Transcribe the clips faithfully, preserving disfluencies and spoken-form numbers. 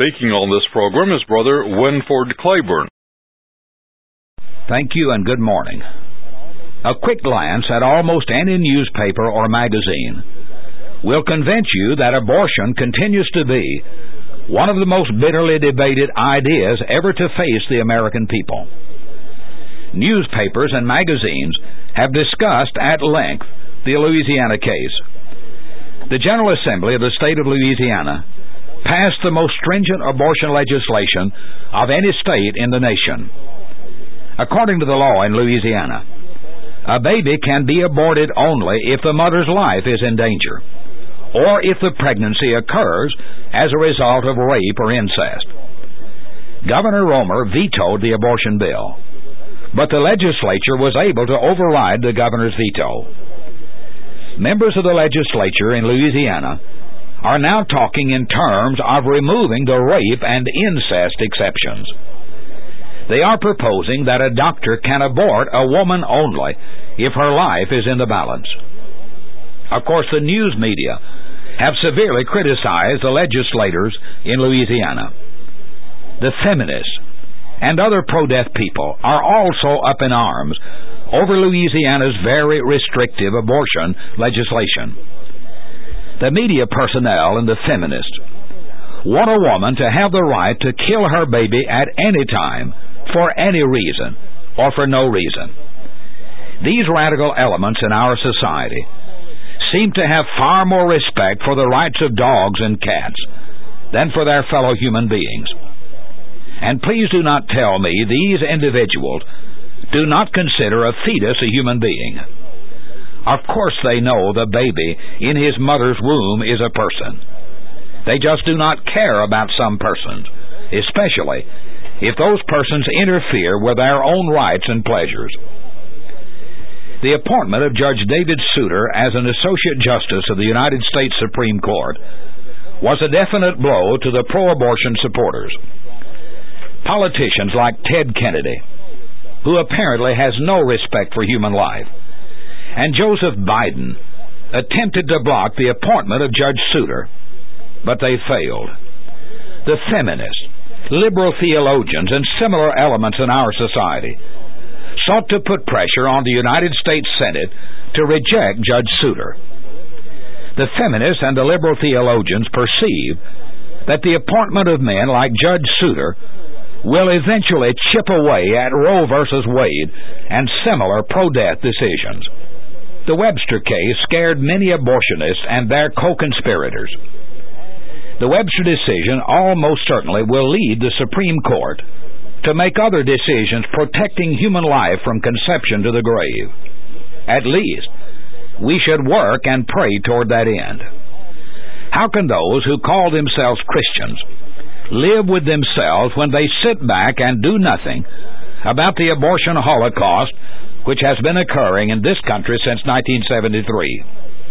Speaking on this program is Brother Winford Claiborne. Thank you and good morning. A quick glance at almost any newspaper or magazine will convince you that abortion continues to be one of the most bitterly debated ideas ever to face the American people. Newspapers and magazines have discussed at length the Louisiana case. The General Assembly of the state of Louisiana passed the most stringent abortion legislation of any state in the nation. According to the law in Louisiana, a baby can be aborted only if the mother's life is in danger, or if the pregnancy occurs as a result of rape or incest. Governor Romer vetoed the abortion bill, but the legislature was able to override the governor's veto. Members of the legislature in Louisiana are now talking in terms of removing the rape and incest exceptions. They are proposing that a doctor can abort a woman only if her life is in the balance. Of course, the news media have severely criticized the legislators in Louisiana. The feminists and other pro-death people are also up in arms over Louisiana's very restrictive abortion legislation. The media personnel and the feminists want a woman to have the right to kill her baby at any time, for any reason, or for no reason. These radical elements in our society seem to have far more respect for the rights of dogs and cats than for their fellow human beings. And please do not tell me these individuals do not consider a fetus a human being. Of course they know the baby in his mother's womb is a person. They just do not care about some persons, especially if those persons interfere with their own rights and pleasures. The appointment of Judge David Souter as an Associate Justice of the United States Supreme Court was a definite blow to the pro-abortion supporters. Politicians like Ted Kennedy, who apparently has no respect for human life, and Joseph Biden attempted to block the appointment of Judge Souter, but they failed. The feminists, liberal theologians, and similar elements in our society sought to put pressure on the United States Senate to reject Judge Souter. The feminists and the liberal theologians perceive that the appointment of men like Judge Souter will eventually chip away at Roe versus Wade and similar pro-death decisions. The Webster case scared many abortionists and their co-conspirators. The Webster decision almost certainly will lead the Supreme Court to make other decisions protecting human life from conception to the grave. At least, we should work and pray toward that end. How can those who call themselves Christians live with themselves when they sit back and do nothing about the abortion holocaust which has been occurring in this country since nineteen seventy-three?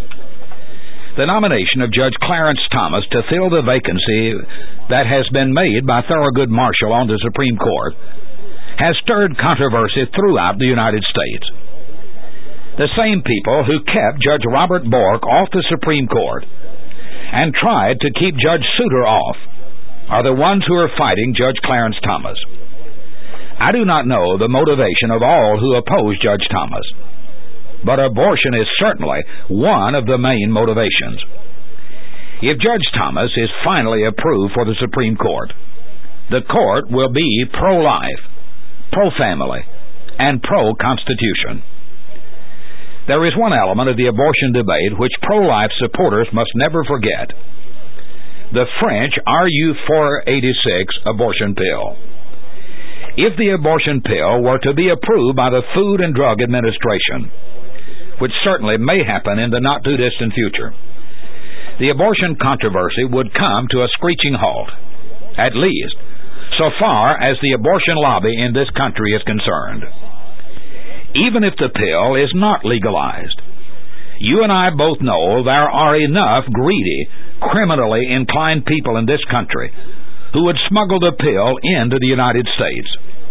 The nomination of Judge Clarence Thomas to fill the vacancy that has been made by Thurgood Marshall on the Supreme Court has stirred controversy throughout the United States. The same people who kept Judge Robert Bork off the Supreme Court and tried to keep Judge Souter off are the ones who are fighting Judge Clarence Thomas. I do not know the motivation of all who oppose Judge Thomas, but abortion is certainly one of the main motivations. If Judge Thomas is finally approved for the Supreme Court, the court will be pro-life, pro-family, and pro-constitution. There is one element of the abortion debate which pro-life supporters must never forget: the French R U four eighty-six abortion pill. If the abortion pill were to be approved by the Food and Drug Administration, which certainly may happen in the not-too-distant future, the abortion controversy would come to a screeching halt, at least so far as the abortion lobby in this country is concerned. Even if the pill is not legalized, you and I both know there are enough greedy, criminally inclined people in this country who would smuggle the pill into the United States.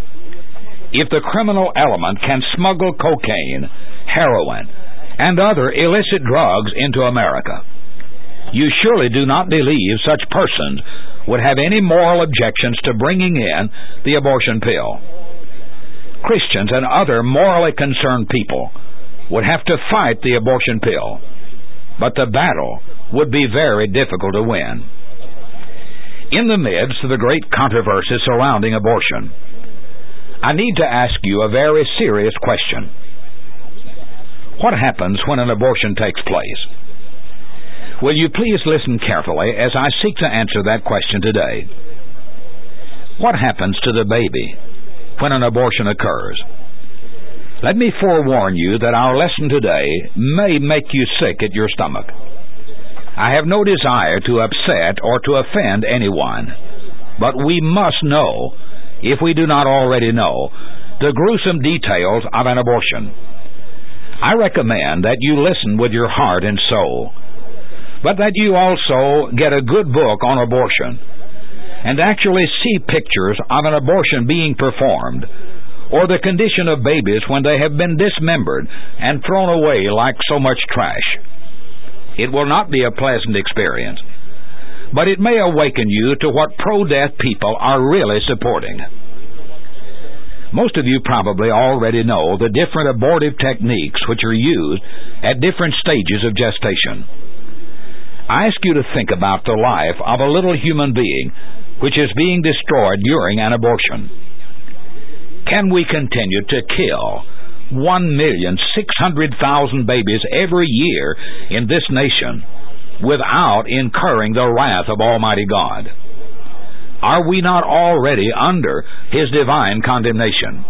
If the criminal element can smuggle cocaine, heroin, and other illicit drugs into America, you surely do not believe such persons would have any moral objections to bringing in the abortion pill. Christians and other morally concerned people would have to fight the abortion pill, but the battle would be very difficult to win. In the midst of the great controversy surrounding abortion, I need to ask you a very serious question. What happens when an abortion takes place? Will you please listen carefully as I seek to answer that question today? What happens to the baby when an abortion occurs? Let me forewarn you that our lesson today may make you sick at your stomach. I have no desire to upset or to offend anyone, but we must know, if we do not already know, the gruesome details of an abortion. I recommend that you listen with your heart and soul, but that you also get a good book on abortion and actually see pictures of an abortion being performed, or the condition of babies when they have been dismembered and thrown away like so much trash. It will not be a pleasant experience, but it may awaken you to what pro-death people are really supporting. Most of you probably already know the different abortive techniques which are used at different stages of gestation. I ask you to think about the life of a little human being which is being destroyed during an abortion. Can we continue to kill one million six hundred thousand babies every year in this nation without incurring the wrath of Almighty God? Are we not already under His divine condemnation?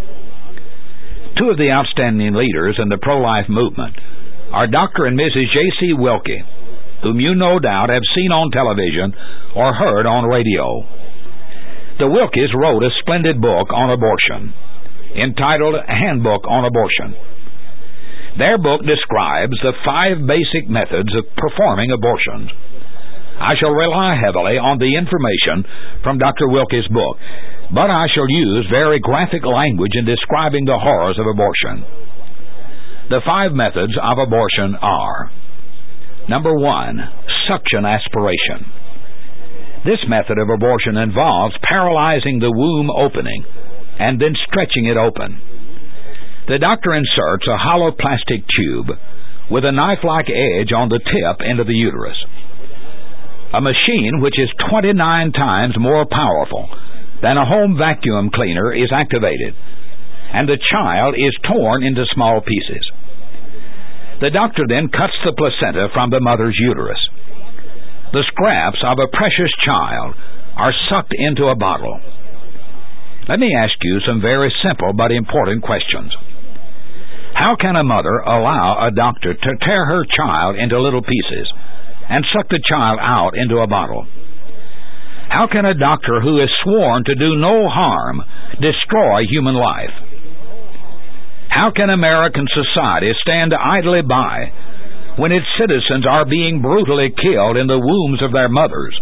Two of the outstanding leaders in the pro-life movement are Doctor and Missus J C Wilkie, whom you no doubt have seen on television or heard on radio. The Wilkies wrote a splendid book on abortion, entitled Handbook on Abortion. Their book describes the five basic methods of performing abortions. I shall rely heavily on the information from Doctor Wilkie's book, but I shall use very graphic language in describing the horrors of abortion. The five methods of abortion are: Number one, suction aspiration. This method of abortion involves paralyzing the womb opening and then stretching it open. The doctor inserts a hollow plastic tube with a knife-like edge on the tip into the uterus. A machine which is twenty-nine times more powerful than a home vacuum cleaner is activated, and the child is torn into small pieces. The doctor then cuts the placenta from the mother's uterus. The scraps of a precious child are sucked into a bottle. Let me ask you some very simple but important questions. How can a mother allow a doctor to tear her child into little pieces and suck the child out into a bottle? How can a doctor who is sworn to do no harm destroy human life? How can American society stand idly by when its citizens are being brutally killed in the wombs of their mothers?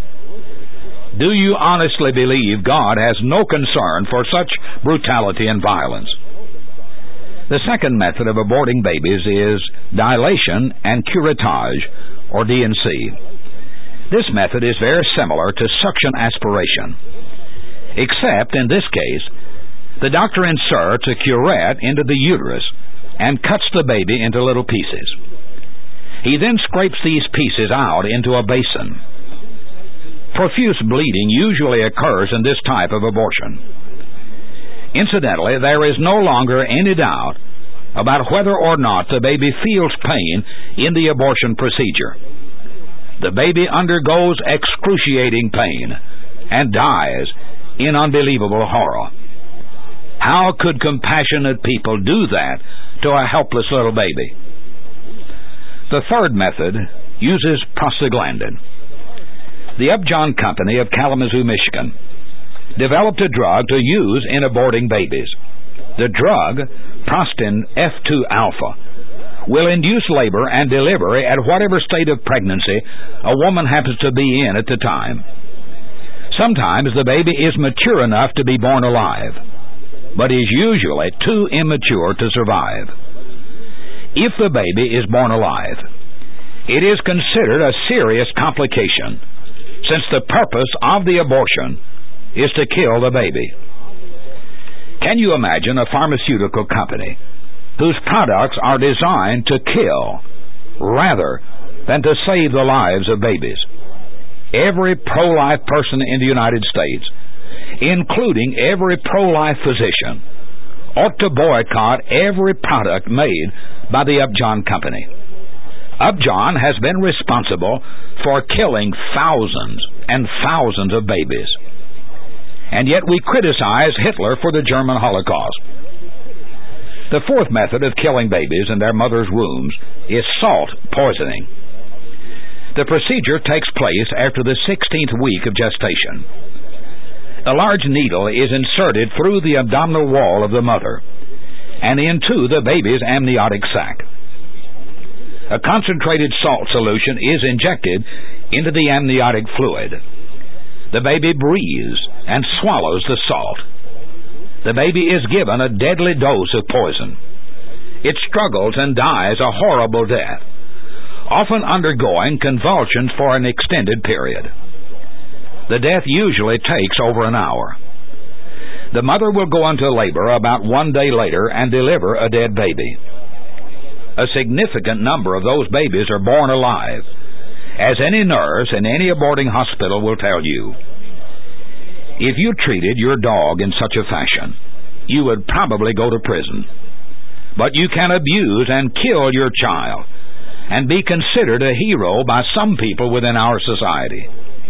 Do you honestly believe God has no concern for such brutality and violence? The second method of aborting babies is dilation and curettage, or D and C. This method is very similar to suction aspiration, except in this case, the doctor inserts a curette into the uterus and cuts the baby into little pieces. He then scrapes these pieces out into a basin. Profuse bleeding usually occurs in this type of abortion. Incidentally, there is no longer any doubt about whether or not the baby feels pain in the abortion procedure. The baby undergoes excruciating pain and dies in unbelievable horror. How could compassionate people do that to a helpless little baby? The third method uses prostaglandin. The Upjohn Company of Kalamazoo, Michigan, developed a drug to use in aborting babies. The drug, Prostin F two alpha, will induce labor and delivery at whatever state of pregnancy a woman happens to be in at the time. Sometimes the baby is mature enough to be born alive, but is usually too immature to survive. If the baby is born alive, it is considered a serious complication since the purpose of the abortion is to kill the baby. Can you imagine a pharmaceutical company whose products are designed to kill rather than to save the lives of babies? Every pro-life person in the United States, including every pro-life physician, ought to boycott every product made by the Upjohn Company. Upjohn has been responsible for killing thousands and thousands of babies. And yet we criticize Hitler for the German Holocaust. The fourth method of killing babies in their mother's wombs is salt poisoning. The procedure takes place after the sixteenth week of gestation. A large needle is inserted through the abdominal wall of the mother and into the baby's amniotic sac. A concentrated salt solution is injected into the amniotic fluid. The baby breathes and swallows the salt. The baby is given a deadly dose of poison. It struggles and dies a horrible death, often undergoing convulsions for an extended period. The death usually takes over an hour. The mother will go into labor about one day later and deliver a dead baby. A significant number of those babies are born alive, as any nurse in any aborting hospital will tell you. If you treated your dog in such a fashion, you would probably go to prison. But you can abuse and kill your child and be considered a hero by some people within our society.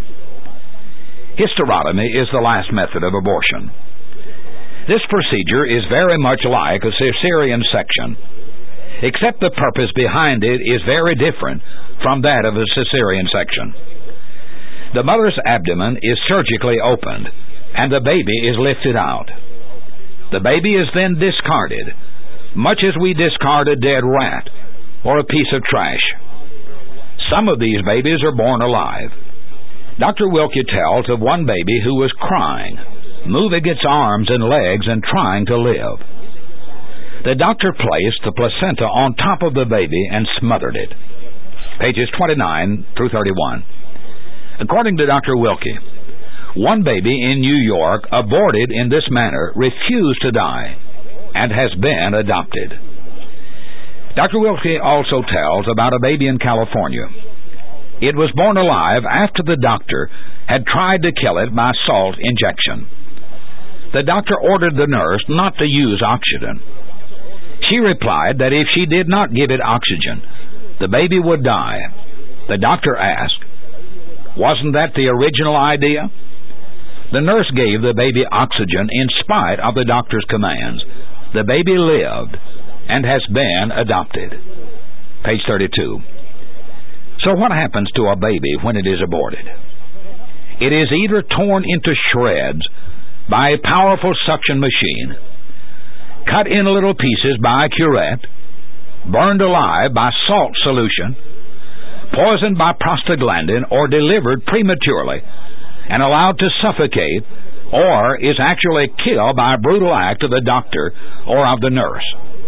Hysterotomy is the last method of abortion. This procedure is very much like a cesarean section, except the purpose behind it is very different from that of a cesarean section. The mother's abdomen is surgically opened, and the baby is lifted out. The baby is then discarded, much as we discard a dead rat or a piece of trash. Some of these babies are born alive. Doctor Wilkie tells of one baby who was crying, moving its arms and legs and trying to live. The doctor placed the placenta on top of the baby and smothered it. Pages twenty-nine through thirty-one. According to Doctor Wilkie, one baby in New York aborted in this manner refused to die and has been adopted. Doctor Wilkie also tells about a baby in California. It was born alive after the doctor had tried to kill it by salt injection. The doctor ordered the nurse not to use oxygen. She replied that if she did not give it oxygen, the baby would die. The doctor asked, "Wasn't that the original idea?" The nurse gave the baby oxygen in spite of the doctor's commands. The baby lived and has been adopted. Page thirty-two. So what happens to a baby when it is aborted? It is either torn into shreds by a powerful suction machine, cut in little pieces by a curette, burned alive by salt solution, poisoned by prostaglandin, or delivered prematurely and allowed to suffocate, or is actually killed by a brutal act of the doctor or of the nurse.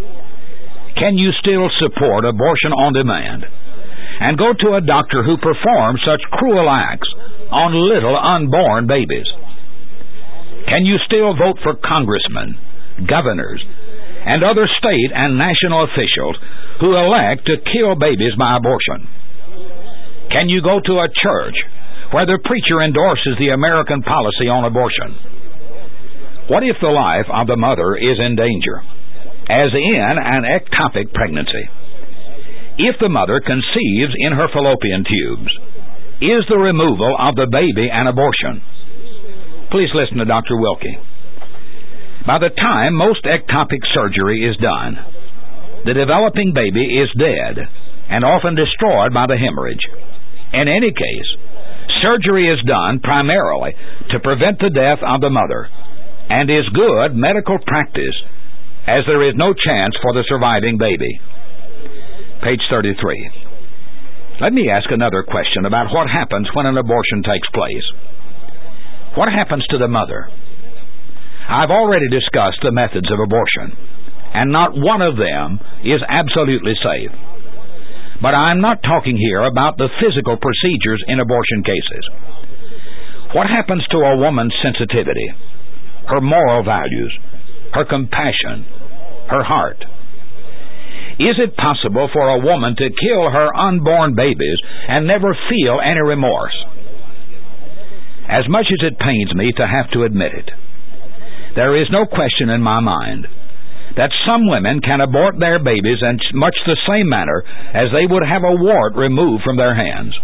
Can you still support abortion on demand and go to a doctor who performs such cruel acts on little unborn babies? Can you still vote for congressmen, governors, and other state and national officials who elect to kill babies by abortion? Can you go to a church where the preacher endorses the American policy on abortion? What if the life of the mother is in danger, as in an ectopic pregnancy? If the mother conceives in her fallopian tubes, is the removal of the baby an abortion? Please listen to Doctor Wilkie. By the time most ectopic surgery is done, the developing baby is dead and often destroyed by the hemorrhage. In any case, surgery is done primarily to prevent the death of the mother and is good medical practice, as there is no chance for the surviving baby. Page thirty-three. Let me ask another question about what happens when an abortion takes place. What happens to the mother? I've already discussed the methods of abortion, and not one of them is absolutely safe. But I'm not talking here about the physical procedures in abortion cases. What happens to a woman's sensitivity, her moral values, her compassion, her heart? Is it possible for a woman to kill her unborn babies and never feel any remorse? As much as it pains me to have to admit it, there is no question in my mind that some women can abort their babies in much the same manner as they would have a wart removed from their hands.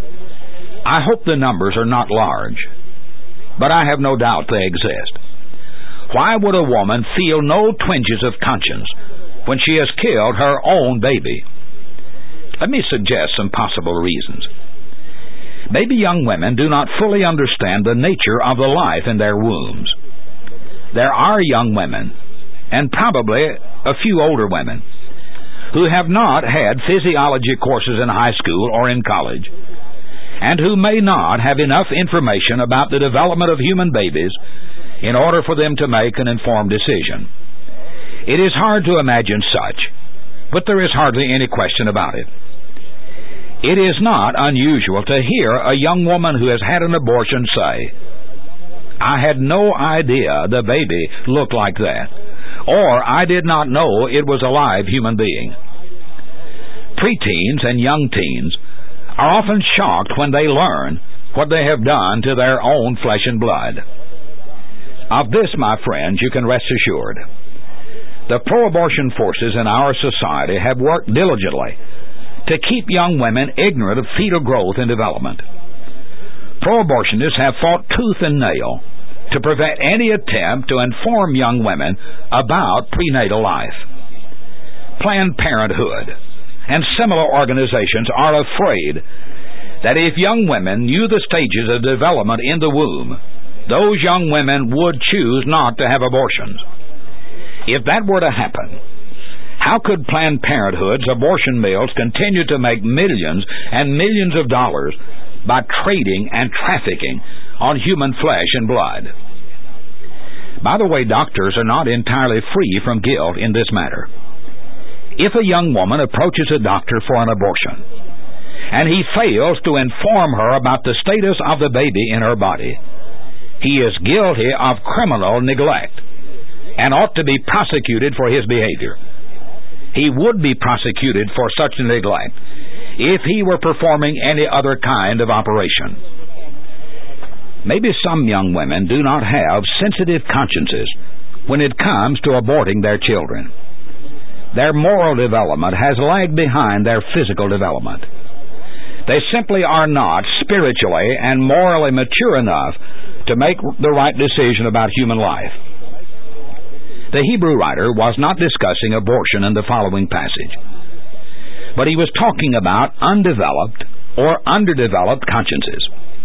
I hope the numbers are not large, but I have no doubt they exist. Why would a woman feel no twinges of conscience when she has killed her own baby? Let me suggest some possible reasons. Maybe young women do not fully understand the nature of the life in their wombs. There are young women, and probably a few older women, who have not had physiology courses in high school or in college, and who may not have enough information about the development of human babies in order for them to make an informed decision. It is hard to imagine such, but there is hardly any question about it. It is not unusual to hear a young woman who has had an abortion say, "I had no idea the baby looked like that," or "I did not know it was a live human being." Preteens and young teens are often shocked when they learn what they have done to their own flesh and blood. Of this, my friends, you can rest assured. The pro-abortion forces in our society have worked diligently to keep young women ignorant of fetal growth and development. Pro-abortionists have fought tooth and nail to prevent any attempt to inform young women about prenatal life. Planned Parenthood and similar organizations are afraid that if young women knew the stages of development in the womb, those young women would choose not to have abortions. If that were to happen, how could Planned Parenthood's abortion mills continue to make millions and millions of dollars by trading and trafficking on human flesh and blood? By the way, doctors are not entirely free from guilt in this matter. If a young woman approaches a doctor for an abortion, and he fails to inform her about the status of the baby in her body, he is guilty of criminal neglect and ought to be prosecuted for his behavior. He would be prosecuted for such neglect if he were performing any other kind of operation. Maybe some young women do not have sensitive consciences when it comes to aborting their children. Their moral development has lagged behind their physical development. They simply are not spiritually and morally mature enough to make the right decision about human life. The Hebrew writer was not discussing abortion in the following passage, but he was talking about undeveloped or underdeveloped consciences.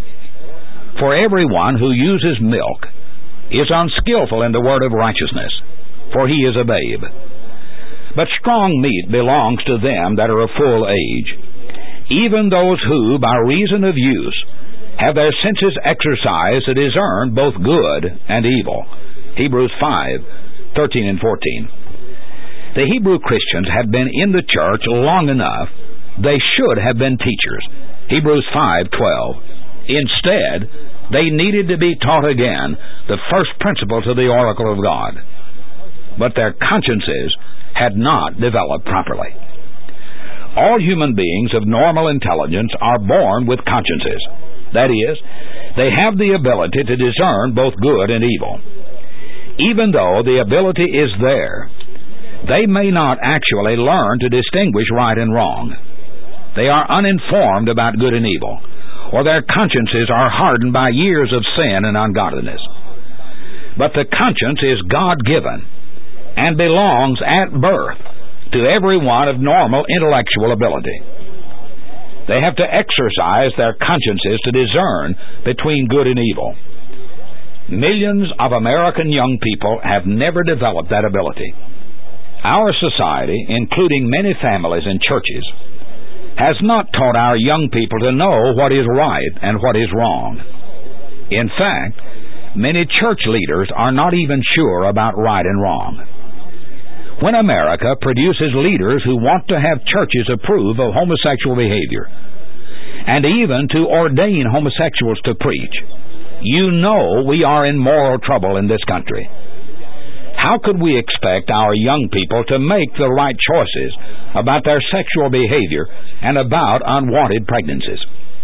For everyone who uses milk is unskillful in the word of righteousness, for he is a babe. But strong meat belongs to them that are of full age, even those who, by reason of use, have their senses exercised to discern both good and evil. Hebrews five, thirteen and fourteen. The Hebrew Christians had been in the church long enough. They should have been teachers. Hebrews five, twelve. Instead, they needed to be taught again the first principles of the oracle of God. But their consciences had not developed properly. All human beings of normal intelligence are born with consciences. That is, they have the ability to discern both good and evil. Even though the ability is there, they may not actually learn to distinguish right and wrong. They are uninformed about good and evil, or their consciences are hardened by years of sin and ungodliness. But the conscience is God-given and belongs at birth to everyone of normal intellectual ability. They have to exercise their consciences to discern between good and evil. Millions of American young people have never developed that ability. Our society, including many families and churches, has not taught our young people to know what is right and what is wrong. In fact, many church leaders are not even sure about right and wrong. When America produces leaders who want to have churches approve of homosexual behavior, and even to ordain homosexuals to preach, You know we are in moral trouble in this country. How could we expect our young people to make the right choices about their sexual behavior and about unwanted pregnancies?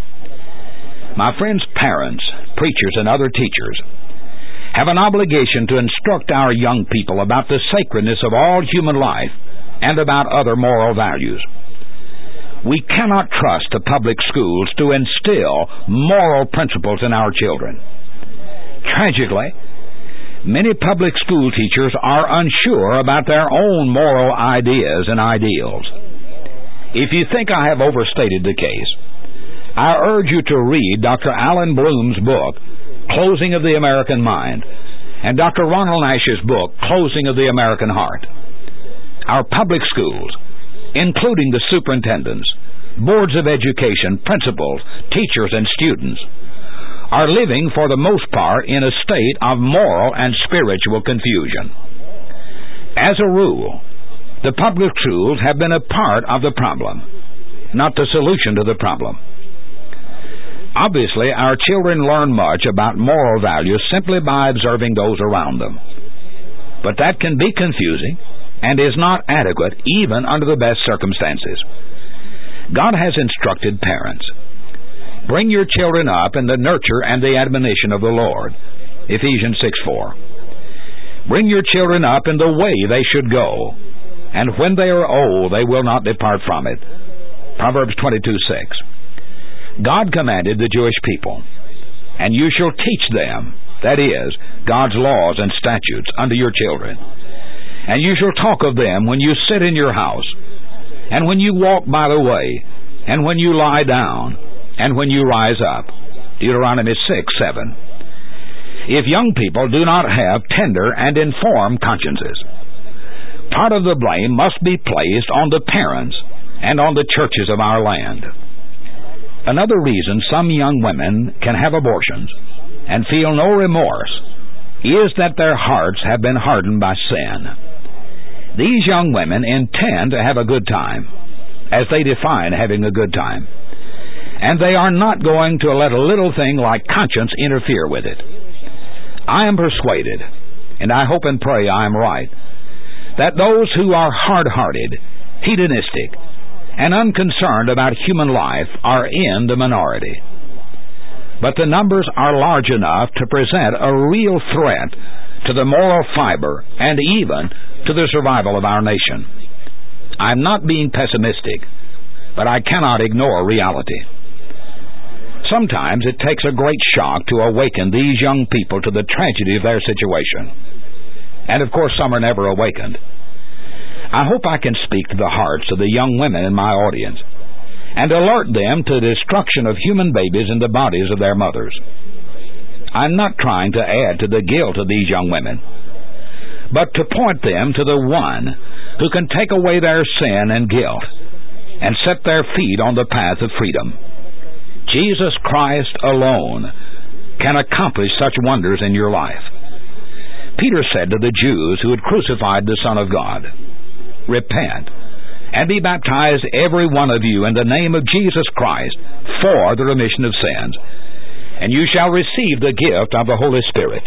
My friends, parents, preachers, and other teachers have an obligation to instruct our young people about the sacredness of all human life and about other moral values. We cannot trust the public schools to instill moral principles in our children. Tragically, many public school teachers are unsure about their own moral ideas and ideals. If you think I have overstated the case, I urge you to read Doctor Alan Bloom's book, Closing of the American Mind, and Doctor Ronald Nash's book, Closing of the American Heart. Our public schools, including the superintendents, boards of education, principals, teachers, and students, are living for the most part in a state of moral and spiritual confusion. As a rule, the public schools have been a part of the problem, not the solution to the problem. Obviously, our children learn much about moral values simply by observing those around them. But that can be confusing and is not adequate even under the best circumstances. God has instructed parents, bring your children up in the nurture and the admonition of the Lord, Ephesians six four. Bring your children up in the way they should go, and when they are old they will not depart from it, Proverbs twenty-two six. God commanded the Jewish people, and you shall teach them, that is, God's laws and statutes, unto your children. And you shall talk of them when you sit in your house, and when you walk by the way, and when you lie down, and when you rise up, Deuteronomy six seven. If young people do not have tender and informed consciences, part of the blame must be placed on the parents and on the churches of our land. Another reason some young women can have abortions and feel no remorse is that their hearts have been hardened by sin. These young women intend to have a good time, as they define having a good time, and they are not going to let a little thing like conscience interfere with it. I am persuaded, and I hope and pray I am right, that those who are hard-hearted, hedonistic, and unconcerned about human life are in the minority. But the numbers are large enough to present a real threat to the moral fiber and even to the survival of our nation. I'm not being pessimistic, but I cannot ignore reality. Sometimes it takes a great shock to awaken these young people to the tragedy of their situation. And of course some are never awakened. I hope I can speak to the hearts of the young women in my audience and alert them to the destruction of human babies in the bodies of their mothers. I'm not trying to add to the guilt of these young women, but to point them to the one who can take away their sin and guilt and set their feet on the path of freedom. Jesus Christ alone can accomplish such wonders in your life. Peter said to the Jews who had crucified the Son of God, repent, and be baptized every one of you in the name of Jesus Christ for the remission of sins, and you shall receive the gift of the Holy Spirit.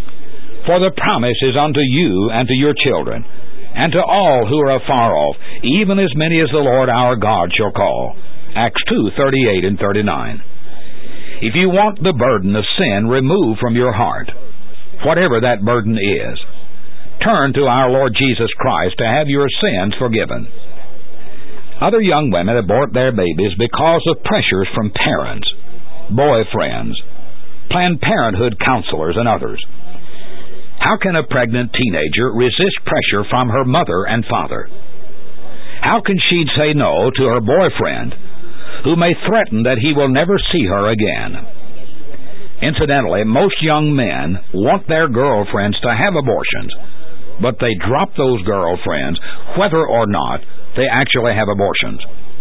For the promise is unto you and to your children, and to all who are afar off, even as many as the Lord our God shall call. Acts two thirty-eight and thirty-nine. If you want the burden of sin removed from your heart, whatever that burden is, turn to our Lord Jesus Christ to have your sins forgiven. Other young women abort their babies because of pressures from parents, boyfriends, Planned Parenthood counselors, and others. How can a pregnant teenager resist pressure from her mother and father? How can she say no to her boyfriend, who may threaten that he will never see her again? Incidentally, most young men want their girlfriends to have abortions, but they drop those girlfriends whether or not they actually have abortions.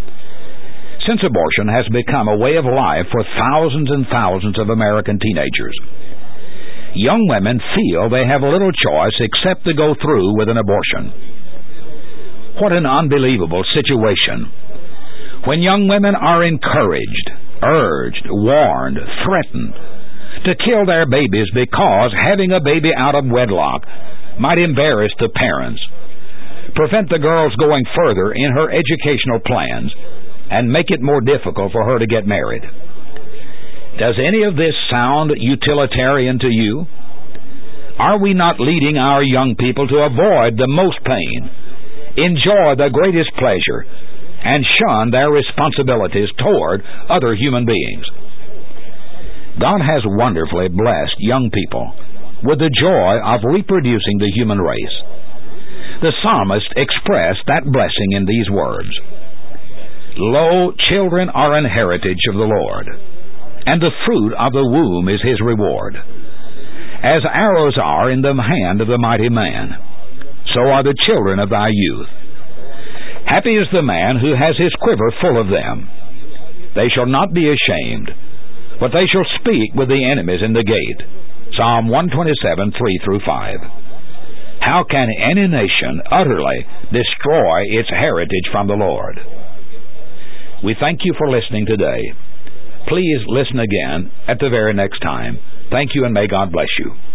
Since abortion has become a way of life for thousands and thousands of American teenagers, young women feel they have little choice except to go through with an abortion. What an unbelievable situation when young women are encouraged, urged, warned, threatened to kill their babies because having a baby out of wedlock might embarrass the parents, prevent the girl's going further in her educational plans, and make it more difficult for her to get married. Does any of this sound utilitarian to you? Are we not leading our young people to avoid the most pain, enjoy the greatest pleasure, and shun their responsibilities toward other human beings? God has wonderfully blessed young people with the joy of reproducing the human race. The psalmist expressed that blessing in these words, "Lo, children are an heritage of the Lord, and the fruit of the womb is his reward. As arrows are in the hand of the mighty man, so are the children of thy youth. Happy is the man who has his quiver full of them. They shall not be ashamed, but they shall speak with the enemies in the gate." Psalm one twenty-seven, three through five. How can any nation utterly destroy its heritage from the Lord? We thank you for listening today. Please listen again at the very next time. Thank you, and may God bless you.